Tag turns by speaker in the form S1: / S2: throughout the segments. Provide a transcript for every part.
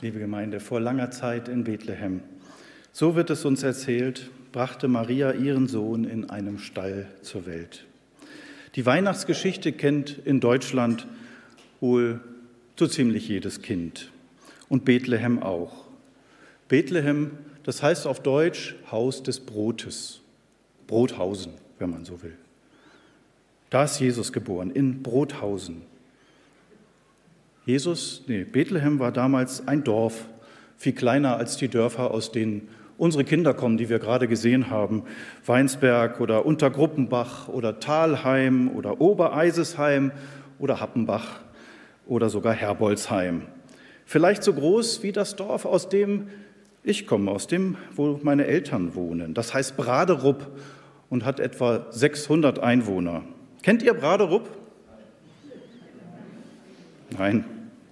S1: Liebe Gemeinde, vor langer Zeit in Bethlehem, so wird es uns erzählt, brachte Maria ihren Sohn in einem Stall zur Welt. Die Weihnachtsgeschichte kennt in Deutschland wohl so ziemlich jedes Kind und Bethlehem auch. Bethlehem, das heißt auf Deutsch Haus des Brotes, Brothausen, wenn man so will. Da ist Jesus geboren, in Brothausen. Bethlehem war damals ein Dorf, viel kleiner als die Dörfer, aus denen unsere Kinder kommen, die wir gerade gesehen haben. Weinsberg oder Untergruppenbach oder Thalheim oder Obereisesheim oder Happenbach oder sogar Herbolzheim. Vielleicht so groß wie das Dorf, aus dem ich komme, aus dem, wo meine Eltern wohnen. Das heißt Braderup und hat etwa 600 Einwohner. Kennt ihr Braderup? Nein.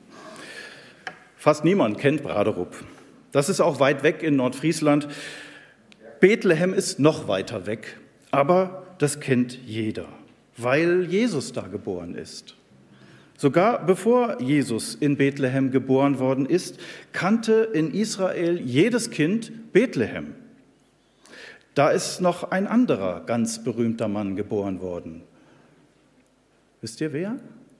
S1: Fast niemand kennt Braderup. Das ist auch weit weg in Nordfriesland. Bethlehem ist noch weiter weg, aber das kennt jeder, weil Jesus da geboren ist. Sogar bevor Jesus in Bethlehem geboren worden ist, kannte in Israel jedes Kind Bethlehem. Da ist noch ein anderer ganz berühmter Mann geboren worden. Wisst ihr wer?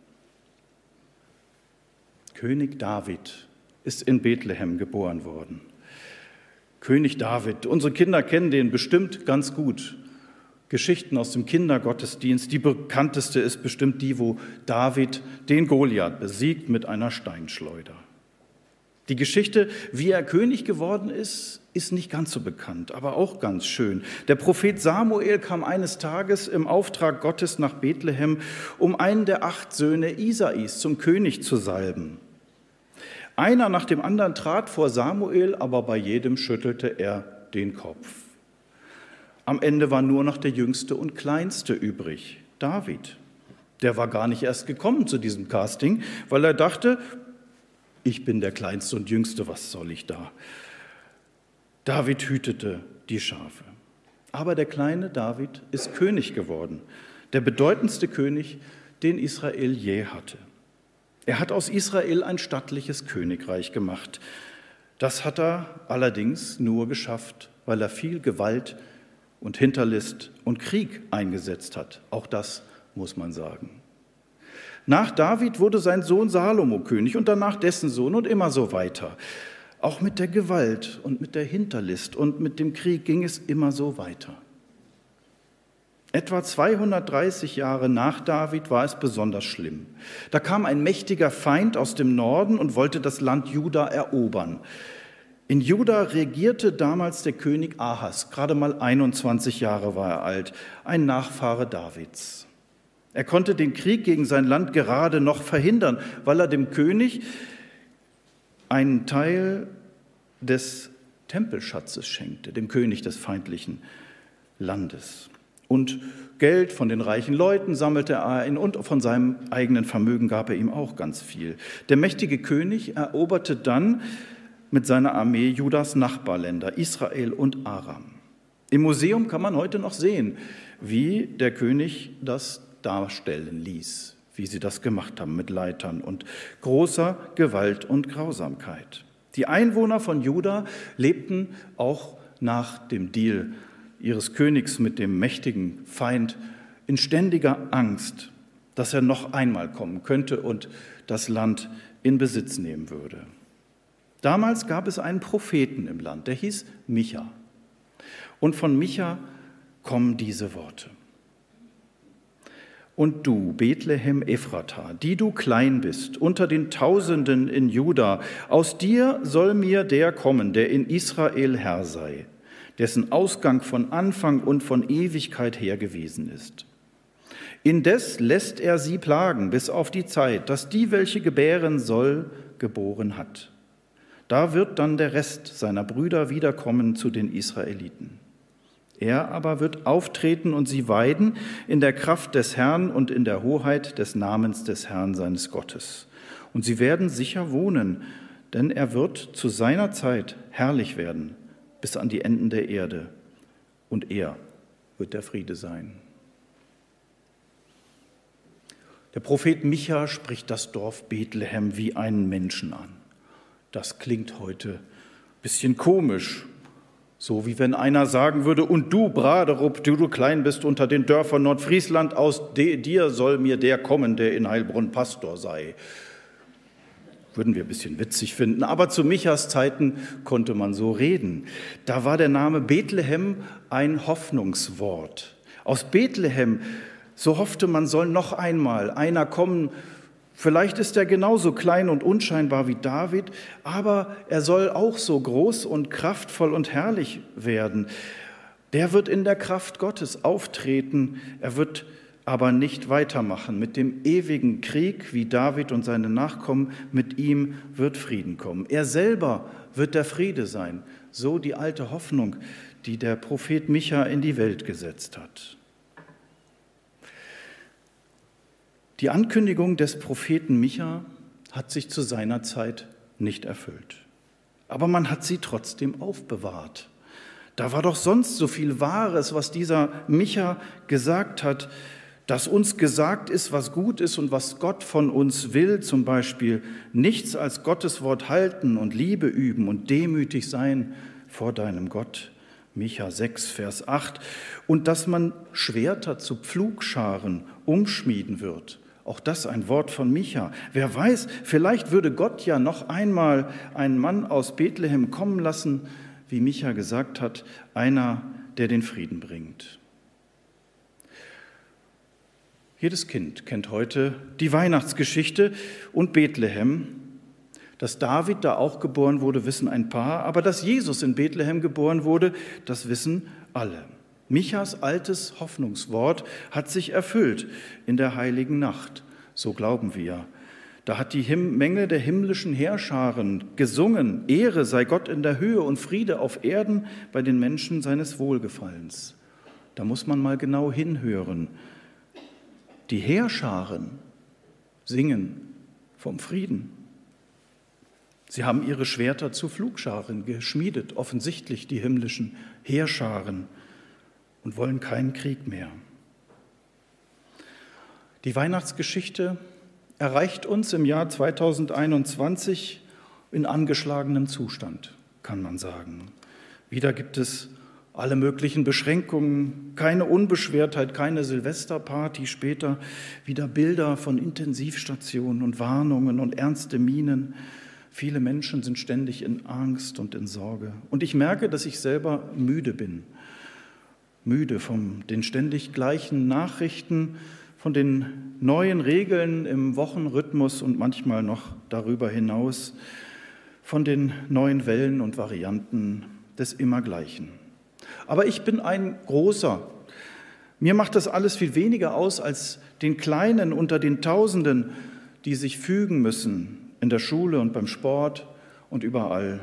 S1: König David ist in Bethlehem geboren worden. König David, unsere Kinder kennen den bestimmt ganz gut. Geschichten aus dem Kindergottesdienst, die bekannteste ist bestimmt die, wo David den Goliath besiegt mit einer Steinschleuder. Die Geschichte, wie er König geworden ist, ist nicht ganz so bekannt, aber auch ganz schön. Der Prophet Samuel kam eines Tages im Auftrag Gottes nach Bethlehem, um einen der 8 Söhne Isais zum König zu salben. Einer nach dem anderen trat vor Samuel, aber bei jedem schüttelte er den Kopf. Am Ende war nur noch der Jüngste und Kleinste übrig, David. Der war gar nicht erst gekommen zu diesem Casting, weil er dachte, ich bin der Kleinste und Jüngste, was soll ich da? David hütete die Schafe. Aber der kleine David ist König geworden, der bedeutendste König, den Israel je hatte. Er hat aus Israel ein stattliches Königreich gemacht. Das hat er allerdings nur geschafft, weil er viel Gewalt und Hinterlist und Krieg eingesetzt hat. Auch das muss man sagen. Nach David wurde sein Sohn Salomo König und danach dessen Sohn und immer so weiter. Auch mit der Gewalt und mit der Hinterlist und mit dem Krieg ging es immer so weiter. Etwa 230 Jahre nach David war es besonders schlimm. Da kam ein mächtiger Feind aus dem Norden und wollte das Land Juda erobern. In Juda regierte damals der König Ahas, gerade mal 21 Jahre war er alt, ein Nachfahre Davids. Er konnte den Krieg gegen sein Land gerade noch verhindern, weil er dem König einen Teil des Tempelschatzes schenkte, dem König des feindlichen Landes. Und Geld von den reichen Leuten sammelte er ein und von seinem eigenen Vermögen gab er ihm auch ganz viel. Der mächtige König eroberte dann mit seiner Armee Judas Nachbarländer, Israel und Aram. Im Museum kann man heute noch sehen, wie der König das darstellen ließ, wie sie das gemacht haben mit Leitern und großer Gewalt und Grausamkeit. Die Einwohner von Juda lebten auch nach dem Deal ihres Königs mit dem mächtigen Feind in ständiger Angst, dass er noch einmal kommen könnte und das Land in Besitz nehmen würde. Damals gab es einen Propheten im Land, der hieß Micha. Und von Micha kommen diese Worte. Und du, Bethlehem Ephrata, die du klein bist, unter den Tausenden in Juda, aus dir soll mir der kommen, der in Israel Herr sei, dessen Ausgang von Anfang und von Ewigkeit her gewesen ist. Indes lässt er sie plagen bis auf die Zeit, dass die, welche gebären soll, geboren hat. Da wird dann der Rest seiner Brüder wiederkommen zu den Israeliten. Er aber wird auftreten und sie weiden in der Kraft des Herrn und in der Hoheit des Namens des Herrn seines Gottes. Und sie werden sicher wohnen, denn er wird zu seiner Zeit herrlich werden, bis an die Enden der Erde. Und er wird der Friede sein. Der Prophet Micha spricht das Dorf Bethlehem wie einen Menschen an. Das klingt heute ein bisschen komisch. So wie wenn einer sagen würde, und du, Braderup, du klein bist unter den Dörfern Nordfriesland, aus dir soll mir der kommen, der in Heilbronn Pastor sei. Würden wir ein bisschen witzig finden, aber zu Michas Zeiten konnte man so reden. Da war der Name Bethlehem ein Hoffnungswort. Aus Bethlehem, so hoffte man, soll noch einmal einer kommen. Vielleicht ist er genauso klein und unscheinbar wie David, aber er soll auch so groß und kraftvoll und herrlich werden. Der wird in der Kraft Gottes auftreten, er wird aber nicht weitermachen mit dem ewigen Krieg wie David und seine Nachkommen. Mit ihm wird Frieden kommen. Er selber wird der Friede sein, so die alte Hoffnung, die der Prophet Micha in die Welt gesetzt hat. Die Ankündigung des Propheten Micha hat sich zu seiner Zeit nicht erfüllt. Aber man hat sie trotzdem aufbewahrt. Da war doch sonst so viel Wahres, was dieser Micha gesagt hat, dass uns gesagt ist, was gut ist und was Gott von uns will, zum Beispiel nichts als Gottes Wort halten und Liebe üben und demütig sein vor deinem Gott. Micha 6, Vers 8. Und dass man Schwerter zu Pflugscharen umschmieden wird. Auch das ein Wort von Micha. Wer weiß, vielleicht würde Gott ja noch einmal einen Mann aus Bethlehem kommen lassen, wie Micha gesagt hat, einer, der den Frieden bringt. Jedes Kind kennt heute die Weihnachtsgeschichte und Bethlehem. Dass David da auch geboren wurde, wissen ein paar, aber dass Jesus in Bethlehem geboren wurde, das wissen alle. Michas altes Hoffnungswort hat sich erfüllt in der heiligen Nacht, so glauben wir. Da hat die Menge der himmlischen Heerscharen gesungen, Ehre sei Gott in der Höhe und Friede auf Erden bei den Menschen seines Wohlgefallens. Da muss man mal genau hinhören. Die Heerscharen singen vom Frieden. Sie haben ihre Schwerter zu Pflugscharen geschmiedet, offensichtlich die himmlischen Heerscharen, und wollen keinen Krieg mehr. Die Weihnachtsgeschichte erreicht uns im Jahr 2021 in angeschlagenem Zustand, kann man sagen. Wieder gibt es alle möglichen Beschränkungen, keine Unbeschwertheit, keine Silvesterparty, später wieder Bilder von Intensivstationen und Warnungen und ernste Mienen. Viele Menschen sind ständig in Angst und in Sorge. Und ich merke, dass ich selber müde bin. Müde von den ständig gleichen Nachrichten, von den neuen Regeln im Wochenrhythmus und manchmal noch darüber hinaus, von den neuen Wellen und Varianten des Immergleichen. Aber ich bin ein Großer. Mir macht das alles viel weniger aus als den Kleinen unter den Tausenden, die sich fügen müssen in der Schule und beim Sport und überall.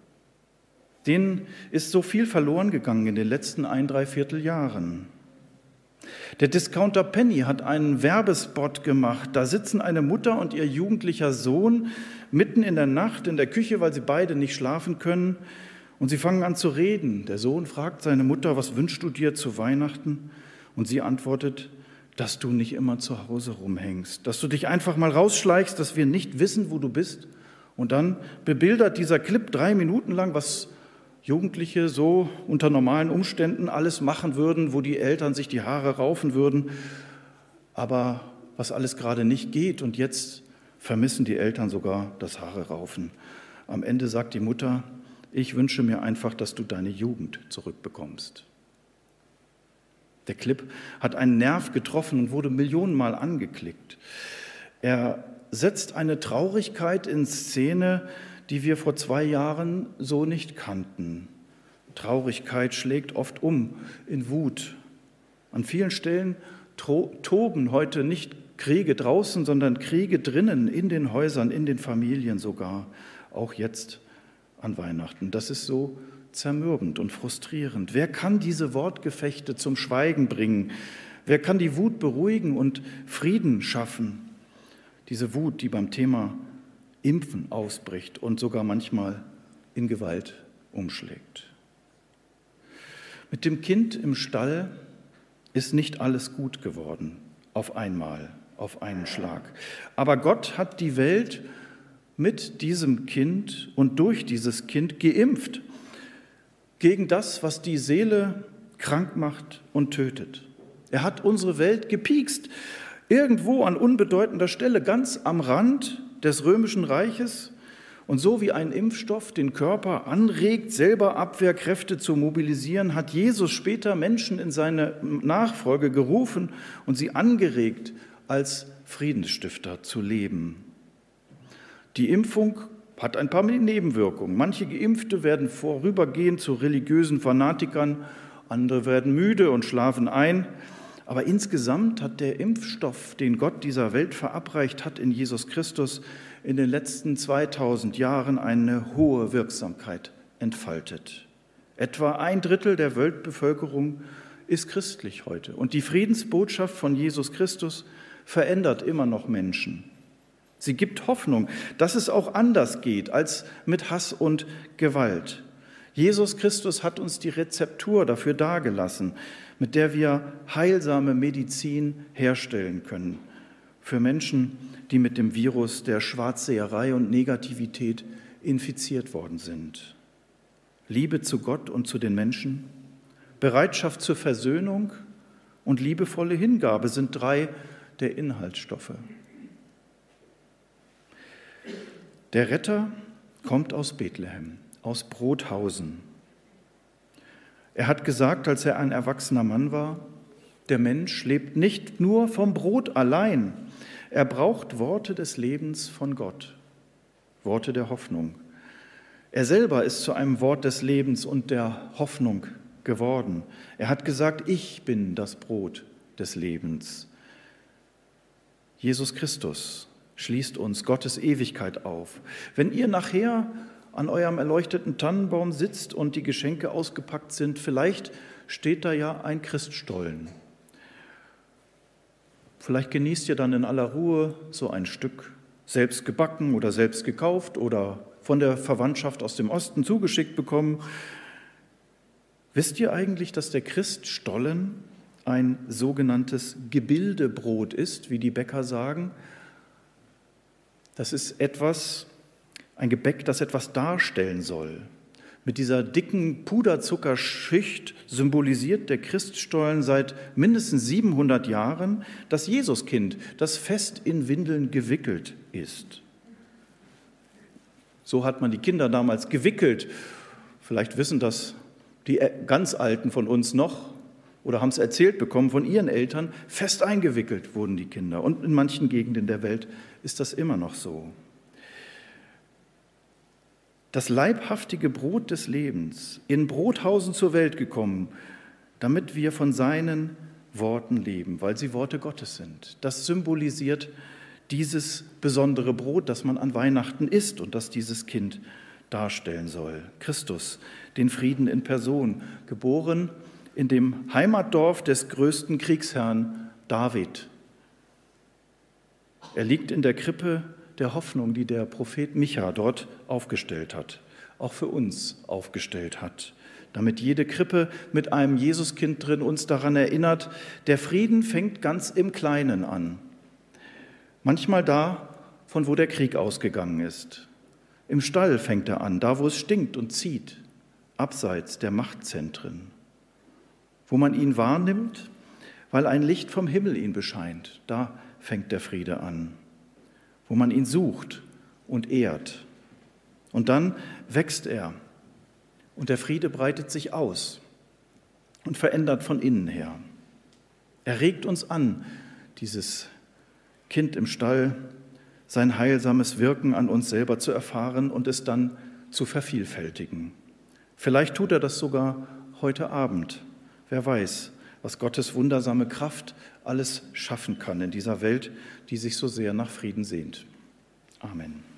S1: Denen ist so viel verloren gegangen in den letzten 1,75 Jahren. Der Discounter Penny hat einen Werbespot gemacht. Da sitzen eine Mutter und ihr jugendlicher Sohn mitten in der Nacht in der Küche, weil sie beide nicht schlafen können. Und sie fangen an zu reden. Der Sohn fragt seine Mutter, was wünschst du dir zu Weihnachten? Und sie antwortet, dass du nicht immer zu Hause rumhängst, dass du dich einfach mal rausschleichst, dass wir nicht wissen, wo du bist. Und dann bebildert dieser Clip 3 Minuten lang, was Jugendliche so unter normalen Umständen alles machen würden, wo die Eltern sich die Haare raufen würden, aber was alles gerade nicht geht. Und jetzt vermissen die Eltern sogar das Haare raufen. Am Ende sagt die Mutter, ich wünsche mir einfach, dass du deine Jugend zurückbekommst. Der Clip hat einen Nerv getroffen und wurde millionenmal angeklickt. Er setzt eine Traurigkeit in Szene, die wir vor 2 Jahren so nicht kannten. Traurigkeit schlägt oft um in Wut. An vielen Stellen toben heute nicht Kriege draußen, sondern Kriege drinnen, in den Häusern, in den Familien sogar, auch jetzt an Weihnachten. Das ist so zermürbend und frustrierend. Wer kann diese Wortgefechte zum Schweigen bringen? Wer kann die Wut beruhigen und Frieden schaffen? Diese Wut, die beim Thema Impfen ausbricht und sogar manchmal in Gewalt umschlägt. Mit dem Kind im Stall ist nicht alles gut geworden, auf einmal, auf einen Schlag. Aber Gott hat die Welt mit diesem Kind und durch dieses Kind geimpft gegen das, was die Seele krank macht und tötet. Er hat unsere Welt gepiekst, irgendwo an unbedeutender Stelle, ganz am Rand des Römischen Reiches. Und so wie ein Impfstoff den Körper anregt, selber Abwehrkräfte zu mobilisieren, hat Jesus später Menschen in seine Nachfolge gerufen und sie angeregt, als Friedensstifter zu leben. Die Impfung hat ein paar Nebenwirkungen. Manche Geimpfte werden vorübergehend zu religiösen Fanatikern, andere werden müde und schlafen ein. Aber insgesamt hat der Impfstoff, den Gott dieser Welt verabreicht hat in Jesus Christus, in den letzten 2000 Jahren eine hohe Wirksamkeit entfaltet. Etwa 1/3 der Weltbevölkerung ist christlich heute. Und die Friedensbotschaft von Jesus Christus verändert immer noch Menschen. Sie gibt Hoffnung, dass es auch anders geht als mit Hass und Gewalt. Jesus Christus hat uns die Rezeptur dafür dargelassen, mit der wir heilsame Medizin herstellen können für Menschen, die mit dem Virus der Schwarzseherei und Negativität infiziert worden sind. Liebe zu Gott und zu den Menschen, Bereitschaft zur Versöhnung und liebevolle Hingabe sind 3 der Inhaltsstoffe. Der Retter kommt aus Bethlehem, aus Brothausen. Er hat gesagt, als er ein erwachsener Mann war, der Mensch lebt nicht nur vom Brot allein, er braucht Worte des Lebens von Gott, Worte der Hoffnung. Er selber ist zu einem Wort des Lebens und der Hoffnung geworden. Er hat gesagt, ich bin das Brot des Lebens. Jesus Christus schließt uns Gottes Ewigkeit auf. Wenn ihr nachher an eurem erleuchteten Tannenbaum sitzt und die Geschenke ausgepackt sind, vielleicht steht da ja ein Christstollen. Vielleicht genießt ihr dann in aller Ruhe so ein Stück, selbst gebacken oder selbst gekauft oder von der Verwandtschaft aus dem Osten zugeschickt bekommen. Wisst ihr eigentlich, dass der Christstollen ein sogenanntes Gebildebrot ist, wie die Bäcker sagen? Das ist ein Gebäck, das etwas darstellen soll. Mit dieser dicken Puderzuckerschicht symbolisiert der Christstollen seit mindestens 700 Jahren das Jesuskind, das fest in Windeln gewickelt ist. So hat man die Kinder damals gewickelt. Vielleicht wissen das die ganz Alten von uns noch oder haben es erzählt bekommen von ihren Eltern. Fest eingewickelt wurden die Kinder. Und in manchen Gegenden der Welt ist das immer noch so. Das leibhaftige Brot des Lebens, in Brothausen zur Welt gekommen, damit wir von seinen Worten leben, weil sie Worte Gottes sind. Das symbolisiert dieses besondere Brot, das man an Weihnachten isst und das dieses Kind darstellen soll. Christus, den Frieden in Person, geboren in dem Heimatdorf des größten Kriegsherrn David. Er liegt in der Krippe der Hoffnung, die der Prophet Micha dort aufgestellt hat, auch für uns aufgestellt hat, damit jede Krippe mit einem Jesuskind drin uns daran erinnert, der Frieden fängt ganz im Kleinen an. Manchmal da, von wo der Krieg ausgegangen ist. Im Stall fängt er an, da wo es stinkt und zieht, abseits der Machtzentren. Wo man ihn wahrnimmt, weil ein Licht vom Himmel ihn bescheint, da fängt der Friede an. Wo man ihn sucht und ehrt. Und dann wächst er und der Friede breitet sich aus und verändert von innen her. Er regt uns an, dieses Kind im Stall, sein heilsames Wirken an uns selber zu erfahren und es dann zu vervielfältigen. Vielleicht tut er das sogar heute Abend. Wer weiß, was Gottes wundersame Kraft alles schaffen kann in dieser Welt, die sich so sehr nach Frieden sehnt. Amen.